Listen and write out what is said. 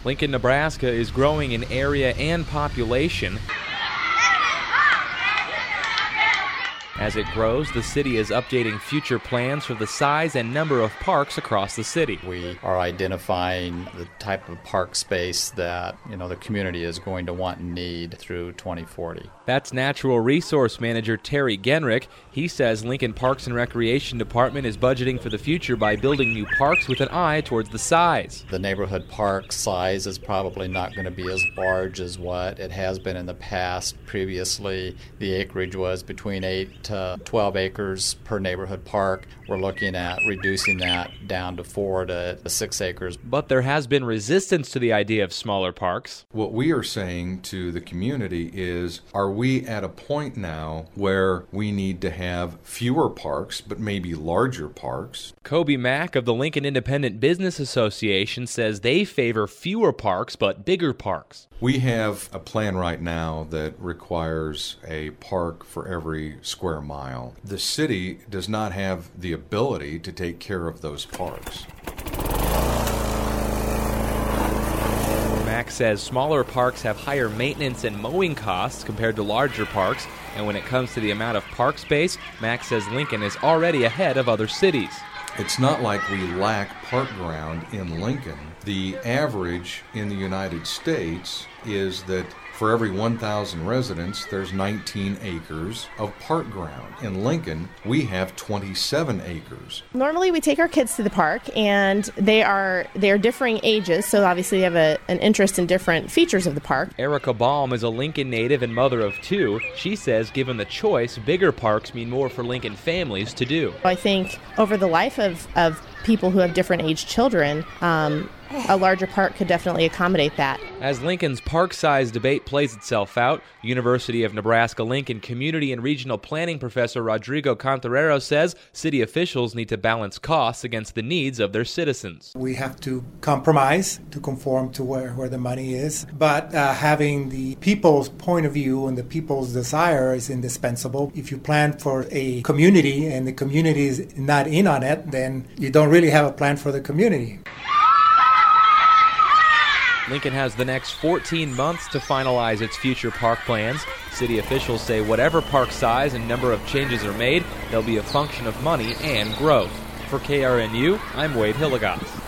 Lincoln, Nebraska is growing in area and population. As it grows, the city is updating future plans for the size and number of parks across the city. We are identifying the type of park space that, the community is going to want and need through 2040. That's Natural Resource Manager Terry Genrick. He says Lincoln Parks and Recreation Department is budgeting for the future by building new parks with an eye towards the size. The neighborhood park size is probably not going to be as large as what it has been in the past. Previously, the acreage was between 8 to 12 acres per neighborhood park. We're looking at reducing that down to 4 to 6 acres. But there has been resistance to the idea of smaller parks. What we are saying to the community is, are we at a point now where we need to have fewer parks, but maybe larger parks? Kobe Mack of the Lincoln Independent Business Association says they favor fewer parks, but bigger parks. We have a plan right now that requires a park for every square mile. The city does not have the ability to take care of those parks. Mack says smaller parks have higher maintenance and mowing costs compared to larger parks, and when it comes to the amount of park space, Mack says Lincoln is already ahead of other cities. It's not like we lack park ground in Lincoln. The average in the United States is that for every 1,000 residents, there's 19 acres of park ground. In Lincoln, we have 27 acres. Normally, we take our kids to the park, and they are differing ages, so obviously they have an interest in different features of the park. Erica Baum is a Lincoln native and mother of 2. She says given the choice, bigger parks mean more for Lincoln families to do. I think over the life of people who have different age children, a larger park could definitely accommodate that. As Lincoln's park size debate plays itself out, University of Nebraska-Lincoln Community and Regional Planning Professor Rodrigo Contarero says city officials need to balance costs against the needs of their citizens. We have to compromise to conform to where the money is, but having the people's point of view and the people's desire is indispensable. If you plan for a community and the community is not in on it, then you don't really have a plan for the community. Lincoln has the next 14 months to finalize its future park plans. City officials say whatever park size and number of changes are made, they'll be a function of money and growth. For KRNU, I'm Wade Hillegas.